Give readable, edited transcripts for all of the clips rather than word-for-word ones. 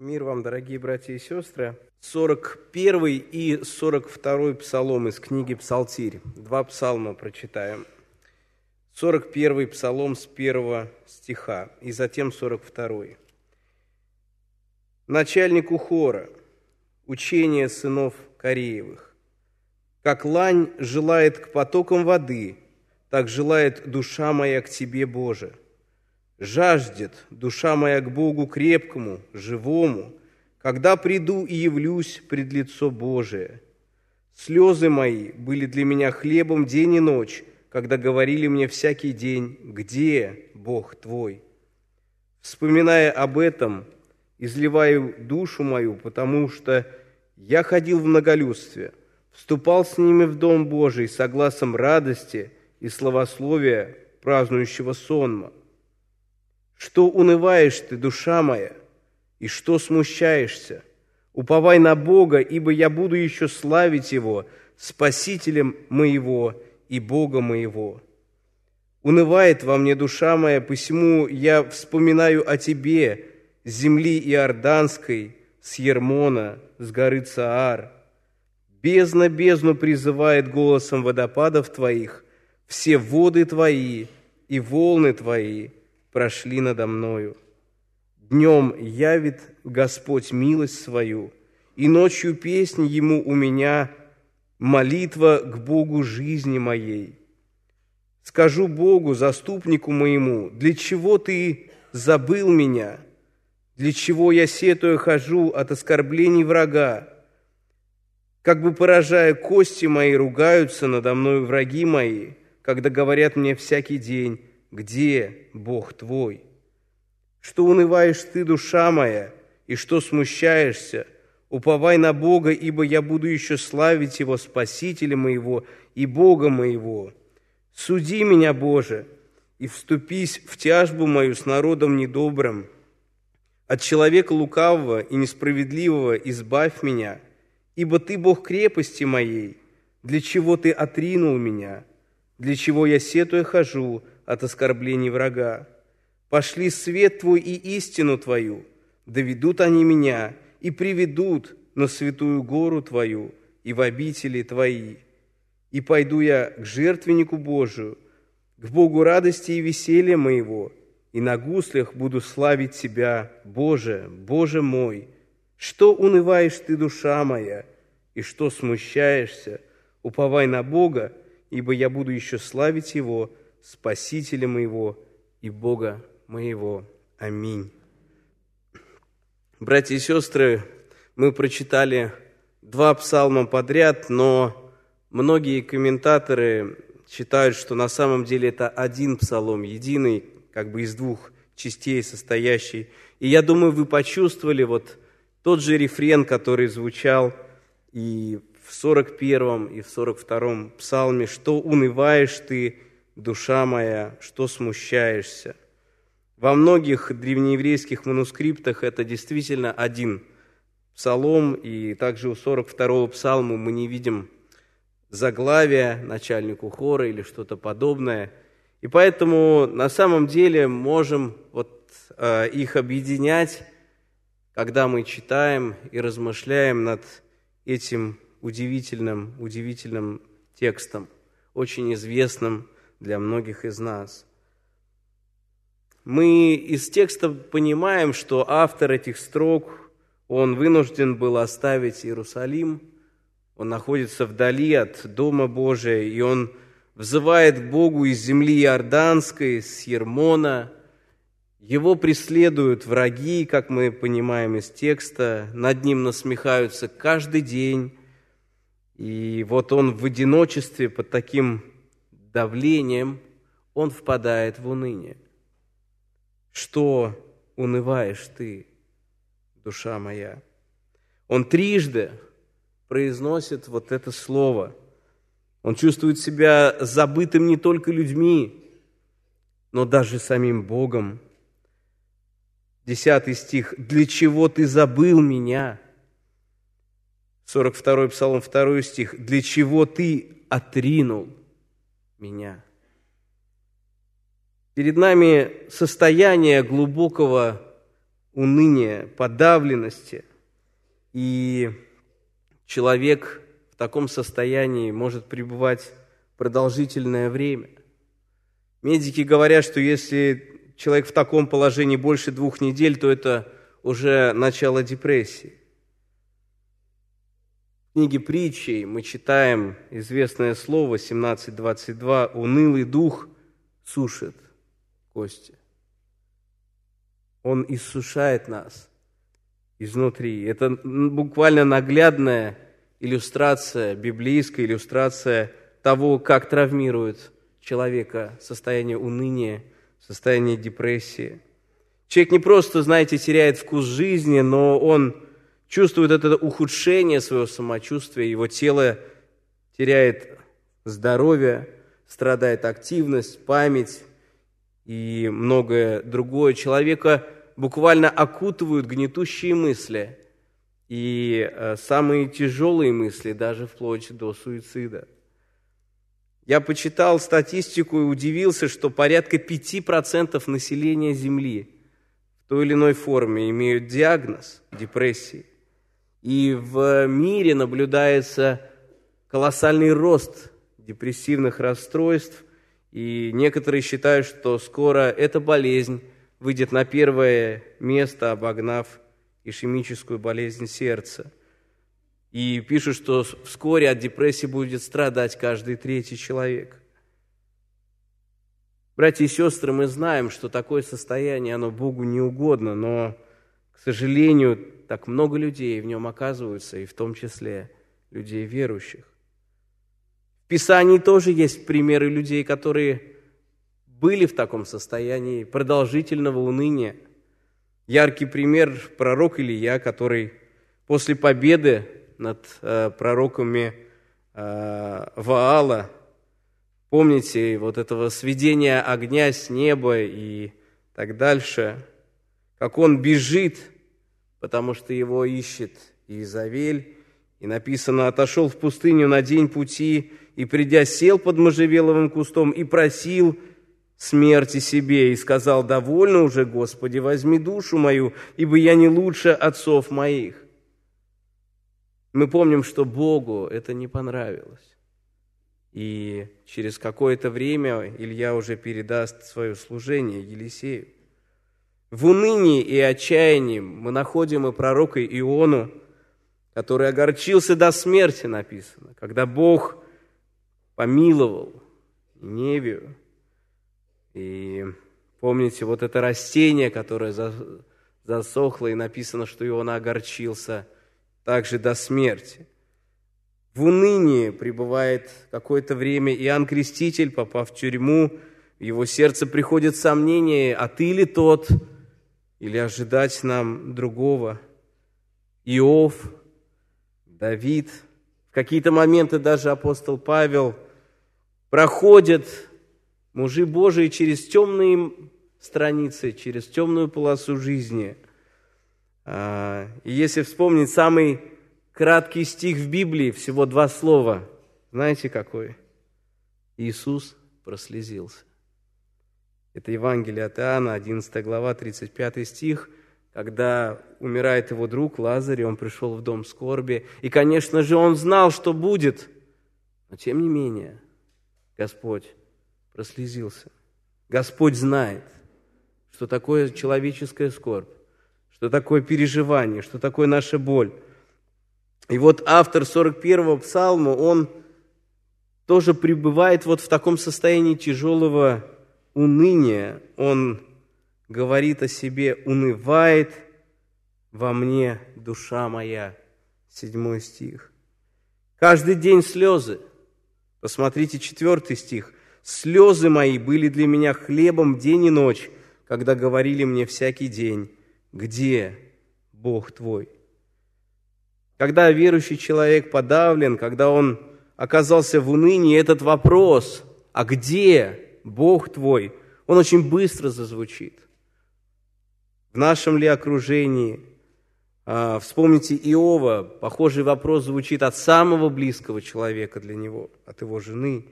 Мир вам, дорогие братья и сестры. 41 и 42 псалом из книги «Псалтирь». Два псалма прочитаем. 41 псалом с 1 стиха и затем 42. Начальнику хора, учение сынов Кореевых. Как лань желает к потокам воды, так желает душа моя к Тебе, Боже. Жаждет душа моя к Богу крепкому, живому, когда приду и явлюсь пред лицо Божие. Слезы мои были для меня хлебом день и ночь, когда говорили мне всякий день: где Бог твой? Вспоминая об этом, изливаю душу мою, потому что я ходил в многолюдстве, вступал с ними в дом Божий со гласом радости и славословия празднующего сонма. Что унываешь ты, душа моя, и что смущаешься? Уповай на Бога, ибо я буду еще славить Его, Спасителем моего и Бога моего. Унывает во мне душа моя, посему я вспоминаю о Тебе, с земли Иорданской, с Ермона, с горы Цаар. Бездна бездну призывает голосом водопадов Твоих, все воды Твои и волны Твои прошли надо мною. Днем явит Господь милость свою, и ночью песнь Ему у меня, молитва к Богу жизни моей. Скажу Богу, заступнику моему: для чего Ты забыл меня? Для чего я, сетуя, хожу от оскорблений врага? Как бы поражая кости мои, ругаются надо мною враги мои, когда говорят мне всякий день: где Бог твой? Что унываешь ты, душа моя, и что смущаешься? Уповай на Бога, ибо я буду еще славить Его, Спасителя моего и Бога моего. Суди меня, Боже, и вступись в тяжбу мою с народом недобрым. От человека лукавого и несправедливого избавь меня, ибо Ты Бог крепости моей. Для чего Ты отринул меня? Для чего я, сетуя, хожу от оскорблений врага? Пошли свет Твой и истину Твою, доведут они меня и приведут на святую гору Твою и в обители Твои. И пойду я к жертвеннику Божию, к Богу радости и веселья моего, и на гуслях буду славить Тебя, Боже, Боже мой. Что унываешь ты, душа моя, и что смущаешься? Уповай на Бога, ибо я буду еще славить Его, Спасителя моего и Бога моего. Аминь. Братья и сестры, мы прочитали два псалма подряд, но многие комментаторы считают, что на самом деле это один псалом, единый, как бы из двух частей состоящий. И я думаю, вы почувствовали вот тот же рефрен, который звучал и в 41 и в 42 псалме: «Что унываешь ты, душа моя, что смущаешься?» Во многих древнееврейских манускриптах это действительно один псалом, и также у 42-го псалма мы не видим заглавия начальнику хора или что-то подобное. И поэтому на самом деле можем их объединять, когда мы читаем и размышляем над этим удивительным текстом, очень известным для многих из нас. Мы из текста понимаем, что автор этих строк, он вынужден был оставить Иерусалим, он находится вдали от Дома Божия, и он взывает к Богу из земли Иорданской, с Ермона. Его преследуют враги, как мы понимаем из текста, над ним насмехаются каждый день. И вот он в одиночестве под таким давлением, он впадает в уныние. Что унываешь ты, душа моя? Он трижды произносит вот это слово. Он чувствует себя забытым не только людьми, но даже самим Богом. 10 стих: «Для чего ты забыл меня?» 42 псалом, 2 стих: «Для чего ты отринул меня?» Перед нами состояние глубокого уныния, подавленности. И человек в таком состоянии может пребывать продолжительное время. Медики говорят, что если человек в таком положении больше 2 недель, то это уже начало депрессии. В книге Притчей мы читаем известное слово 17:22: «Унылый дух сушит кости». Он иссушает нас изнутри. Это буквально наглядная иллюстрация, библейская иллюстрация того, как травмирует человека состояние уныния, состояние депрессии. Человек не просто, знаете, теряет вкус жизни, но он чувствует это ухудшение своего самочувствия, его тело теряет здоровье, страдает активность, память и многое другое. Человека буквально окутывают гнетущие мысли и самые тяжелые мысли, даже вплоть до суицида. Я почитал статистику и удивился, что порядка 5% населения Земли в той или иной форме имеют диагноз депрессии. И в мире наблюдается колоссальный рост депрессивных расстройств, и некоторые считают, что скоро эта болезнь выйдет на первое место, обогнав ишемическую болезнь сердца. И пишут, что вскоре от депрессии будет страдать каждый 3-й человек. Братья и сестры, мы знаем, что такое состояние, оно Богу не угодно, но, к сожалению, так много людей в нем оказываются, и в том числе людей верующих. В Писании тоже есть примеры людей, которые были в таком состоянии продолжительного уныния. Яркий пример – пророк Илия, который после победы над пророками Ваала, помните, вот этого сведения огня с неба и так дальше, как он бежит, потому что его ищет Иезавель, и написано: «Отошел в пустыню на день пути, и, придя, сел под можжевеловым кустом и просил смерти себе, и сказал: довольно уже, Господи, возьми душу мою, ибо я не лучше отцов моих». Мы помним, что Богу это не понравилось. И через какое-то время Илья уже передаст свое служение Елисею. В унынии и отчаянии мы находим и пророка Иону, который огорчился до смерти, написано, когда Бог помиловал Ниневию. И помните, вот это растение, которое засохло, и написано, что Иона огорчился также до смерти. В унынии пребывает какое-то время Иоанн Креститель, попав в тюрьму, в его сердце приходит сомнение: а ты ли тот, или ожидать нам другого? Иов, Давид, в какие-то моменты даже апостол Павел проходят, мужи Божии, через темные страницы, через темную полосу жизни. И если вспомнить самый краткий стих в Библии, всего 2 слова, знаете какой? Иисус прослезился. Это Евангелие от Иоанна, 11 глава, 35 стих, когда умирает его друг Лазарь, и он пришел в дом скорби. И, конечно же, он знал, что будет, но тем не менее Господь прослезился. Господь знает, что такое человеческая скорбь, что такое переживание, что такое наша боль. И вот автор 41-го псалма, он тоже пребывает вот в таком состоянии тяжелого уныния. Он говорит о себе: «Унывает во мне душа моя». 7 стих. Каждый день слезы. Посмотрите 4 стих. «Слезы мои были для меня хлебом день и ночь, когда говорили мне всякий день: где Бог твой?» Когда верующий человек подавлен, когда он оказался в унынии, этот вопрос: «А где Бог твой?», он очень быстро зазвучит. В нашем ли окружении? Вспомните Иова, похожий вопрос звучит от самого близкого человека для него, от его жены.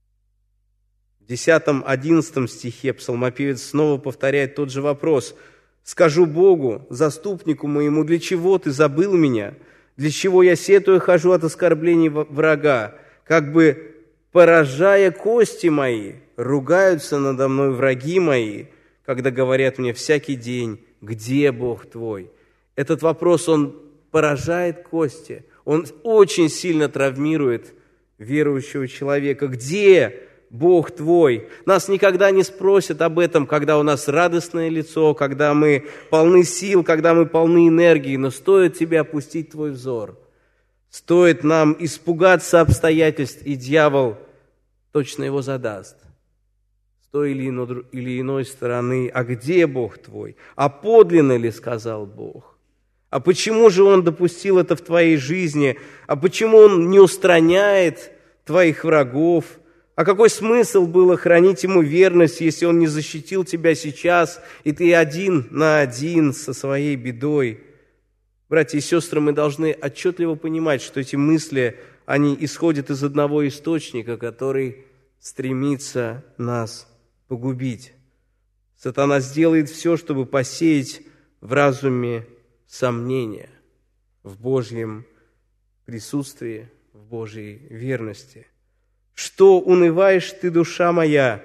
В 10-11 стихе псалмопевец снова повторяет тот же вопрос: Скажу Богу, заступнику моему, для чего ты забыл меня? Для чего я, сетуя, хожу от оскорблений врага? Как бы поражая кости мои, ругаются надо мной враги мои, когда говорят мне всякий день: где Бог твой? Этот вопрос, он поражает кости, он очень сильно травмирует верующего человека. Где Бог твой? Нас никогда не спросят об этом, когда у нас радостное лицо, когда мы полны сил, когда мы полны энергии, но стоит тебе опустить твой взор, стоит нам испугаться обстоятельств, и дьявол точно его задаст с той или иной стороны. А где Бог твой? А подлинно ли сказал Бог? А почему же Он допустил это в твоей жизни? А почему Он не устраняет твоих врагов? А какой смысл было хранить Ему верность, если Он не защитил тебя сейчас, и ты один на один со своей бедой? Братья и сестры, мы должны отчетливо понимать, что эти мысли, они исходят из одного источника, который стремится нас погубить. Сатана сделает все, чтобы посеять в разуме сомнения в Божьем присутствии, в Божьей верности. Что унываешь ты, душа моя?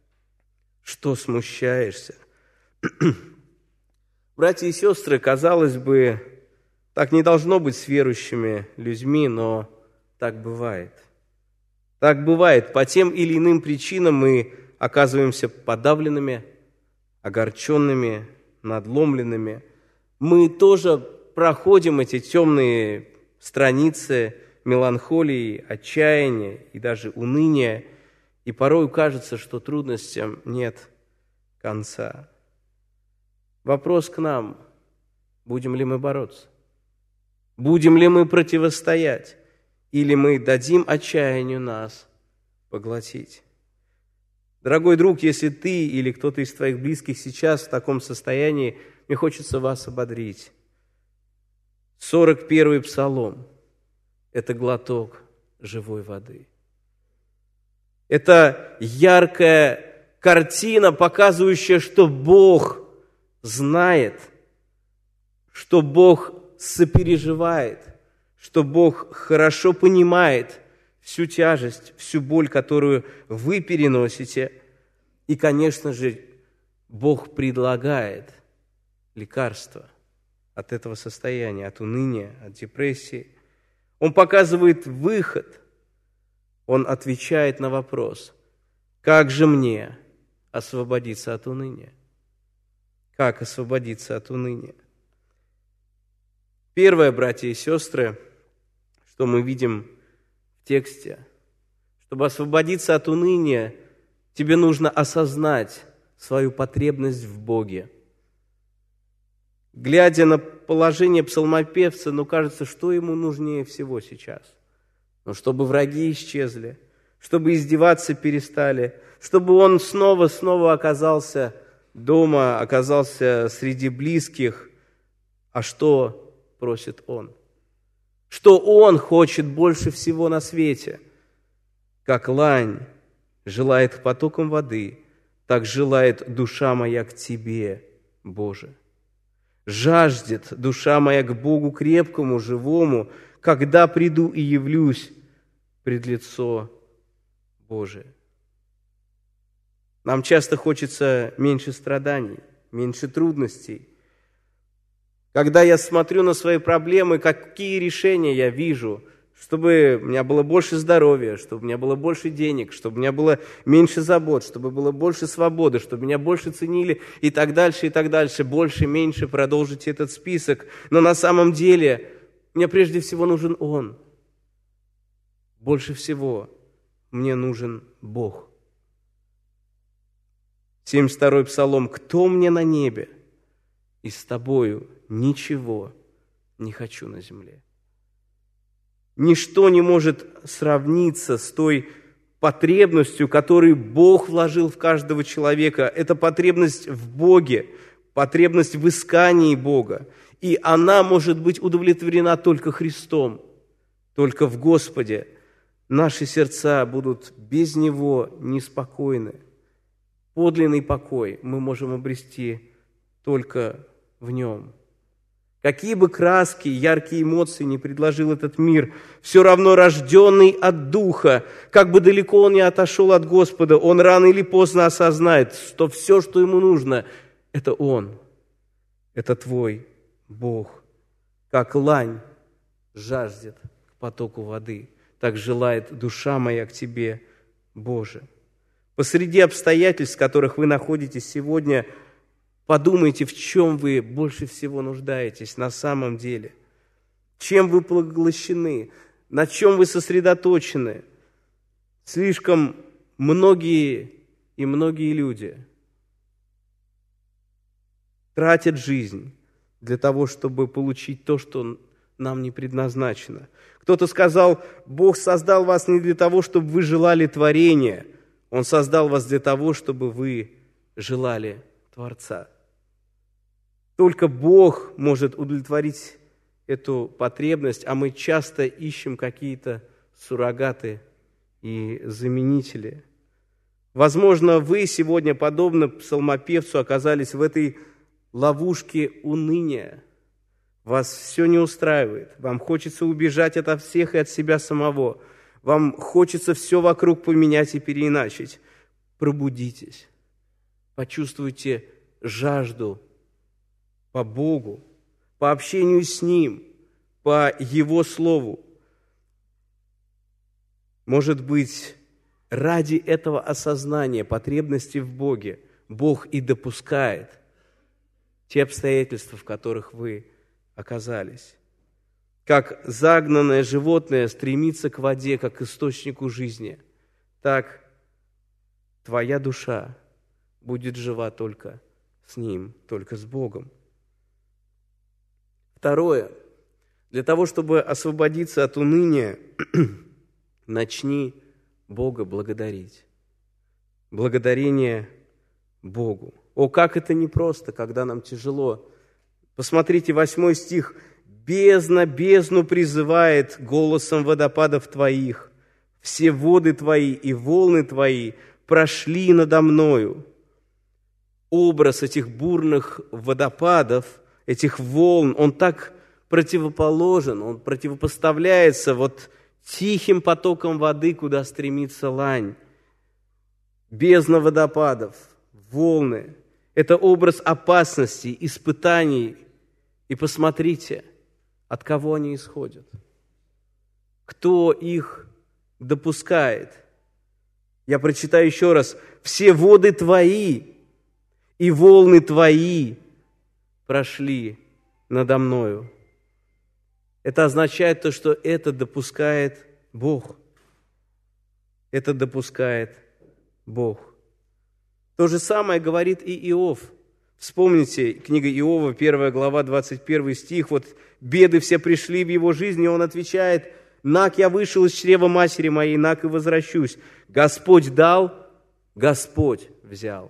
Что смущаешься? Братья и сестры, казалось бы, так не должно быть с верующими людьми, но так бывает. Так бывает. По тем или иным причинам мы оказываемся подавленными, огорченными, надломленными. Мы тоже проходим эти темные страницы меланхолии, отчаяния и даже уныния, и порой кажется, что трудностям нет конца. Вопрос к нам: будем ли мы бороться? Будем ли мы противостоять? Или мы дадим отчаянию нас поглотить? Дорогой друг, если ты или кто-то из твоих близких сейчас в таком состоянии, мне хочется вас ободрить. 41-й Псалом – это глоток живой воды. Это яркая картина, показывающая, что Бог знает, что Бог сопереживает, что Бог хорошо понимает всю тяжесть, всю боль, которую вы переносите. И, конечно же, Бог предлагает лекарство от этого состояния, от уныния, от депрессии. Он показывает выход. Он отвечает на вопрос: как же мне освободиться от уныния? Как освободиться от уныния? Первое, братья и сестры, что мы видим в тексте: чтобы освободиться от уныния, тебе нужно осознать свою потребность в Боге. Глядя на положение псалмопевца, кажется, что ему нужнее всего сейчас? Чтобы враги исчезли, чтобы издеваться перестали, чтобы он снова оказался дома, оказался среди близких. А что просит он? Что он хочет больше всего на свете? Как лань желает к потокам воды, так желает душа моя к Тебе, Боже. Жаждет душа моя к Богу крепкому, живому, когда приду и явлюсь пред лицо Божие. Нам часто хочется меньше страданий, меньше трудностей. Когда я смотрю на свои проблемы, какие решения я вижу, чтобы у меня было больше здоровья, чтобы у меня было больше денег, чтобы у меня было меньше забот, чтобы было больше свободы, чтобы меня больше ценили и так дальше, больше, меньше, продолжите этот список. Но на самом деле мне прежде всего нужен Он. Больше всего мне нужен Бог. 72-й Псалом: «Кто мне на небе? И с Тобою ничего не хочу на земле». Ничто не может сравниться с той потребностью, которую Бог вложил в каждого человека. Это потребность в Боге, потребность в искании Бога. И она может быть удовлетворена только Христом, только в Господе. Наши сердца будут без Него неспокойны. Подлинный покой мы можем обрести только в Нем. Какие бы краски, яркие эмоции не предложил этот мир, все равно рожденный от Духа, как бы далеко он ни отошел от Господа, он рано или поздно осознает, что все, что ему нужно, это Он, это твой Бог. Как лань жаждет к потоку воды, так желает душа моя к Тебе, Боже. Посреди обстоятельств, в которых вы находитесь сегодня, подумайте, в чем вы больше всего нуждаетесь на самом деле. Чем вы поглощены, на чем вы сосредоточены. Слишком многие люди тратят жизнь для того, чтобы получить то, что нам не предназначено. Кто-то сказал, Бог создал вас не для того, чтобы вы желали творения, Он создал вас для того, чтобы вы желали Творца. Только Бог может удовлетворить эту потребность, а мы часто ищем какие-то суррогаты и заменители. Возможно, вы сегодня, подобно псалмопевцу, оказались в этой ловушке уныния. Вас все не устраивает, вам хочется убежать ото всех и от себя самого, вам хочется все вокруг поменять и переиначить. Пробудитесь, почувствуйте жажду по Богу, по общению с Ним, по Его Слову. Может быть, ради этого осознания потребности в Боге Бог и допускает те обстоятельства, в которых вы оказались. Как загнанное животное стремится к воде, как к источнику жизни, так твоя душа будет жива только с Ним, только с Богом. Второе. Для того, чтобы освободиться от уныния, начни Бога благодарить. Благодарение Богу. О, как это непросто, когда нам тяжело. Посмотрите, 8 стих. «Бездна бездну призывает голосом водопадов Твоих. Все воды Твои и волны Твои прошли надо мною». Образ этих бурных водопадов, этих волн, он так противоположен, он противопоставляется вот тихим потоком воды, куда стремится лань. Бездна водопадов, волны – это образ опасностей, испытаний. И посмотрите, от кого они исходят, кто их допускает. Я прочитаю еще раз. «Все воды Твои и волны Твои прошли надо мною». Это означает то, что это допускает Бог. Это допускает Бог. То же самое говорит и Иов. Вспомните, книга Иова, 1 глава, 21 стих. Вот беды все пришли в его жизнь, и он отвечает: «Нак я вышел из чрева матери моей, нак и возвращусь. Господь дал, Господь взял.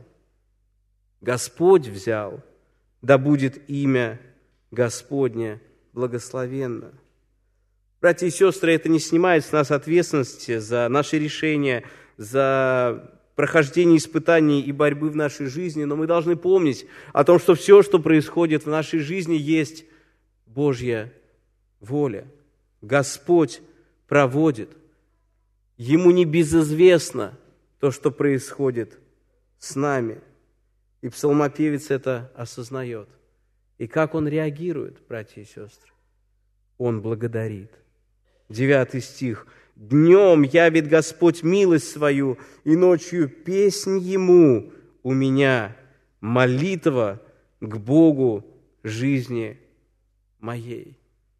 Господь взял, да будет имя Господне благословенно». Братья и сестры, это не снимает с нас ответственности за наши решения, за прохождение испытаний и борьбы в нашей жизни, но мы должны помнить о том, что все, что происходит в нашей жизни, есть Божья воля. Господь проводит. Ему не безызвестно то, что происходит с нами. И псалмопевец это осознает. И как он реагирует, братья и сестры? Он благодарит. 9 стих. «Днем явит Господь милость свою, и ночью песнь Ему у меня, молитва к Богу жизни моей».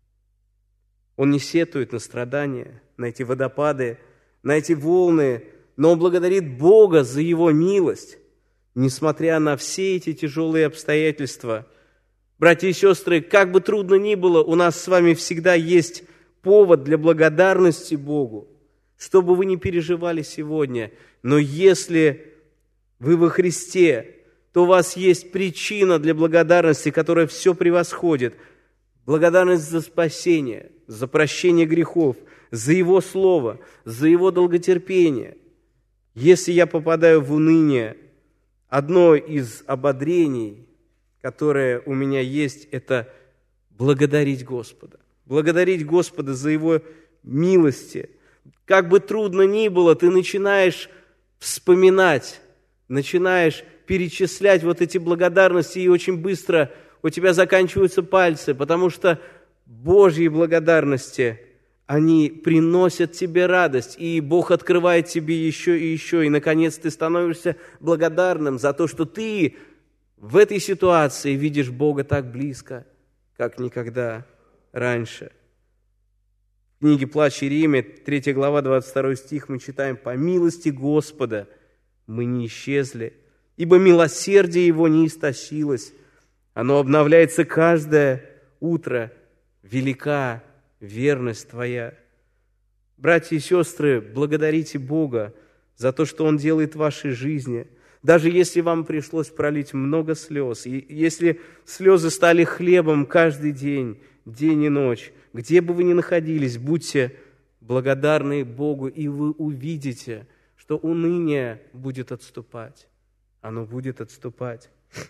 Он не сетует на страдания, на эти водопады, на эти волны, но он благодарит Бога за Его милость, несмотря на все эти тяжелые обстоятельства. Братья и сестры, как бы трудно ни было, у нас с вами всегда есть повод для благодарности Богу, что бы вы ни переживали сегодня. Но если вы во Христе, то у вас есть причина для благодарности, которая все превосходит. Благодарность за спасение, за прощение грехов, за Его Слово, за Его долготерпение. Если я попадаю в уныние, одно из ободрений, которое у меня есть, это благодарить Господа. Благодарить Господа за Его милости. Как бы трудно ни было, ты начинаешь вспоминать, начинаешь перечислять вот эти благодарности, и очень быстро у тебя заканчиваются пальцы, потому что Божьи благодарности, они приносят тебе радость, и Бог открывает тебе еще и еще, и, наконец, ты становишься благодарным за то, что ты в этой ситуации видишь Бога так близко, как никогда раньше. В книге «Плач Иеремия», 3 глава, 22 стих, мы читаем: «По милости Господа мы не исчезли, ибо милосердие Его не истощилось, оно обновляется каждое утро, велика верность Твоя». Братья и сестры, благодарите Бога за то, что Он делает в вашей жизни. Даже если вам пришлось пролить много слез, и если слезы стали хлебом каждый день, день и ночь, где бы вы ни находились, будьте благодарны Богу, и вы увидите, что уныние будет отступать. Оно будет отступать.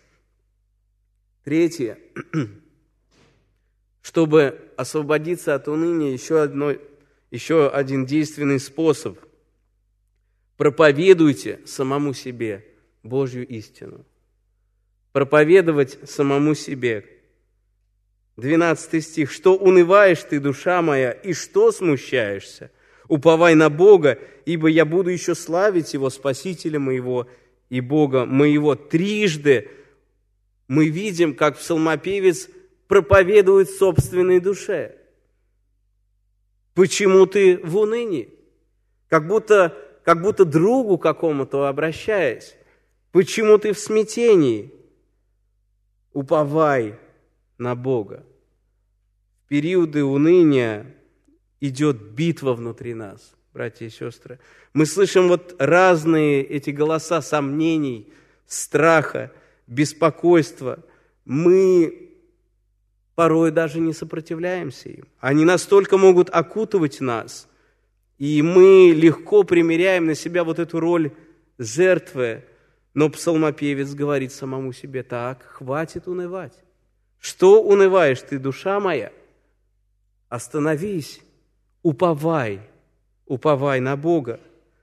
Третье. Чтобы освободиться от уныния, еще один действенный способ. Проповедуйте самому себе Божью истину. Проповедовать самому себе. 12 стих. «Что унываешь ты, душа моя, и что смущаешься? Уповай на Бога, ибо я буду еще славить Его, Спасителя моего и Бога моего». Трижды мы видим, как псалмопевец проповедует собственной душе. Почему ты в унынии? Как будто другу какому-то обращаясь. Почему ты в смятении? Уповай на Бога. В периоды уныния идет битва внутри нас, братья и сестры. Мы слышим вот разные эти голоса сомнений, страха, беспокойства. Мы порой даже не сопротивляемся им. Они настолько могут окутывать нас, и мы легко примеряем на себя вот эту роль жертвы. Но псалмопевец говорит самому себе: так, хватит унывать. Что унываешь ты, душа моя? Остановись, уповай на Бога.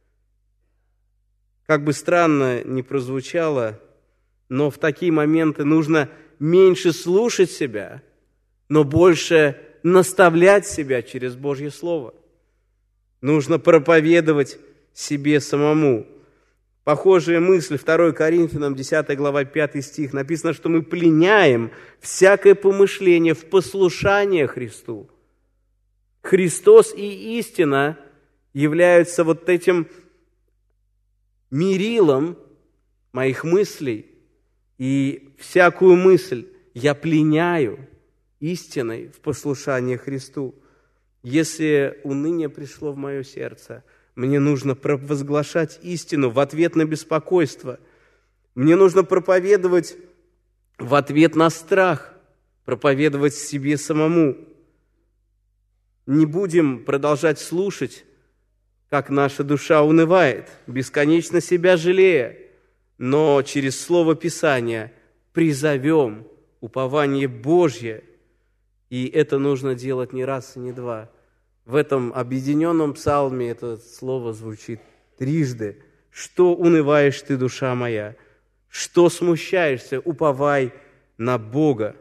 Как бы странно ни прозвучало, но в такие моменты нужно меньше слушать себя, но больше наставлять себя через Божье Слово. Нужно проповедовать себе самому. Похожая мысль, 2 Коринфянам, 10 глава, 5 стих, написано, что мы пленяем всякое помышление в послушание Христу. Христос и истина являются вот этим мерилом моих мыслей, и всякую мысль я пленяю истиной в послушание Христу. Если уныние пришло в мое сердце, мне нужно провозглашать истину в ответ на беспокойство. Мне нужно проповедовать в ответ на страх, проповедовать себе самому. Не будем продолжать слушать, как наша душа унывает, бесконечно себя жалея, но через Слово Писания призовем упование Божье, и это нужно делать не раз и не два. В этом объединенном псалме это слово звучит трижды. «Что унываешь ты, душа моя? Что смущаешься? Уповай на Бога».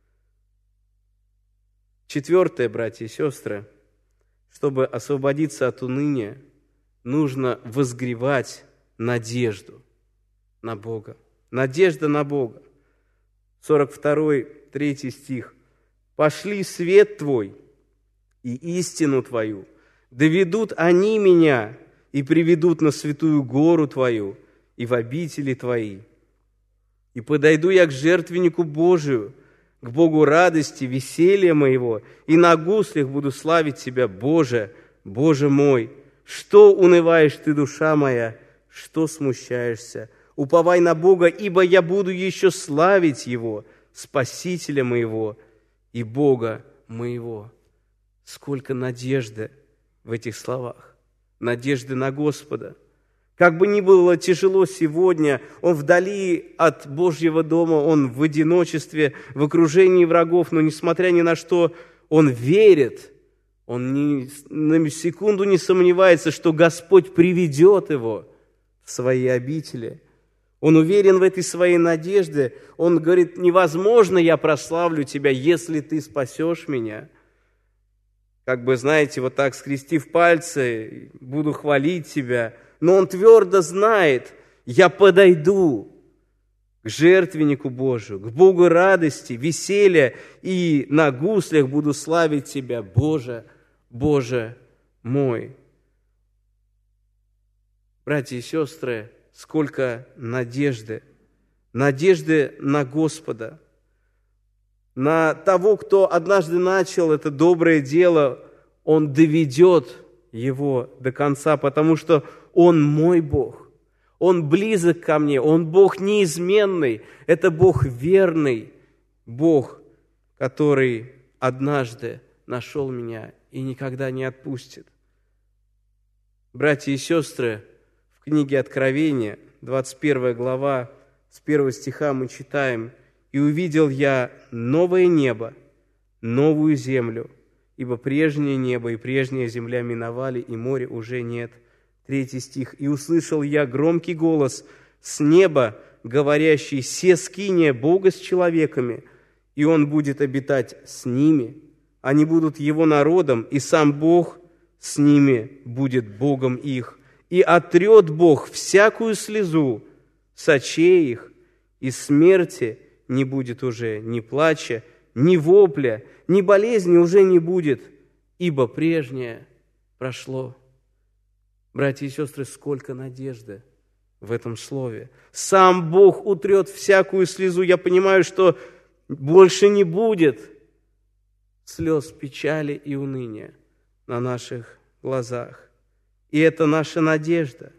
Четвертое, братья и сестры, чтобы освободиться от уныния, нужно возгревать надежду на Бога. Надежда на Бога. 42, 3 стих. «Пошли свет Твой и истину Твою, доведут они меня и приведут на святую гору Твою и в обители Твои. И подойду я к жертвеннику Божию, к Богу радости, веселья моего, и на гуслях буду славить Тебя, Боже, Боже мой. Что унываешь ты, душа моя, что смущаешься? Уповай на Бога, ибо я буду еще славить Его, Спасителя моего и Бога моего». Сколько надежды в этих словах, надежды на Господа. Как бы ни было тяжело сегодня, он вдали от Божьего дома, он в одиночестве, в окружении врагов, но несмотря ни на что, он верит, он ни на секунду не сомневается, что Господь приведет его в свои обители. Он уверен в этой своей надежде. Он говорит: невозможно, я прославлю тебя, если ты спасешь меня. Как бы, знаете, вот так скрестив пальцы, буду хвалить тебя. Но он твердо знает: я подойду к жертвеннику Божию, к Богу радости, веселья, и на гуслях буду славить тебя, Боже, Боже мой. Братья и сестры, сколько надежды на Господа, на того, кто однажды начал это доброе дело, Он доведет его до конца, потому что Он мой Бог, Он близок ко мне, Он Бог неизменный, это Бог верный, Бог, который однажды нашел меня и никогда не отпустит. Братья и сестры, в книге Откровения, 21 глава, с 1 стиха мы читаем: «И увидел я новое небо, новую землю, ибо прежнее небо и прежняя земля миновали, и моря уже нет». 3 стих. «И услышал я громкий голос с неба, говорящий: се скиния Бога с человеками, и Он будет обитать с ними, они будут Его народом, и сам Бог с ними будет Богом их. И отрет Бог всякую слезу с очей их, и смерти не будет уже ни плача, ни вопля, ни болезни уже не будет, ибо прежнее прошло». Братья и сестры, сколько надежды в этом слове. Сам Бог утрет всякую слезу. Я понимаю, что больше не будет слез, печали и уныния на наших глазах. И это наша надежда.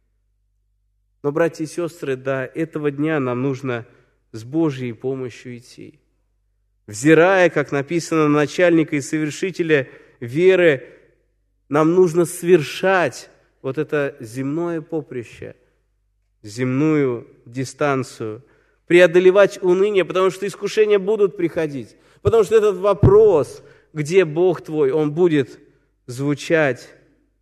Но, братья и сестры, до этого дня нам нужно с Божьей помощью идти. Взирая, как написано, на начальника и совершителя веры, нам нужно совершать вот это земное поприще, земную дистанцию, преодолевать уныние, потому что искушения будут приходить, потому что этот вопрос, где Бог твой, он будет звучать,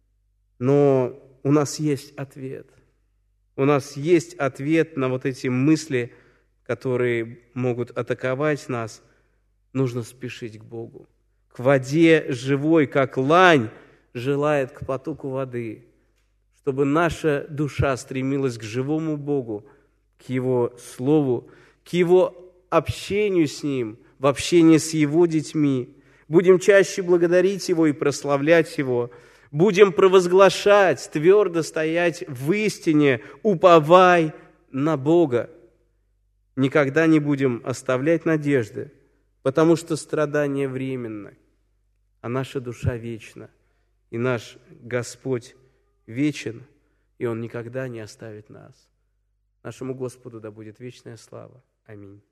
но у нас есть ответ. У нас есть ответ на вот эти мысли, которые могут атаковать нас. Нужно спешить к Богу, к воде живой, как лань желает к потоку воды, чтобы наша душа стремилась к живому Богу, к Его Слову, к Его общению с Ним, в общении с Его детьми. Будем чаще благодарить Его и прославлять Его. Будем провозглашать, твердо стоять в истине, уповай на Бога. Никогда не будем оставлять надежды, потому что страдание временно, а наша душа вечна, и наш Господь вечен, и Он никогда не оставит нас. Нашему Господу да будет вечная слава. Аминь.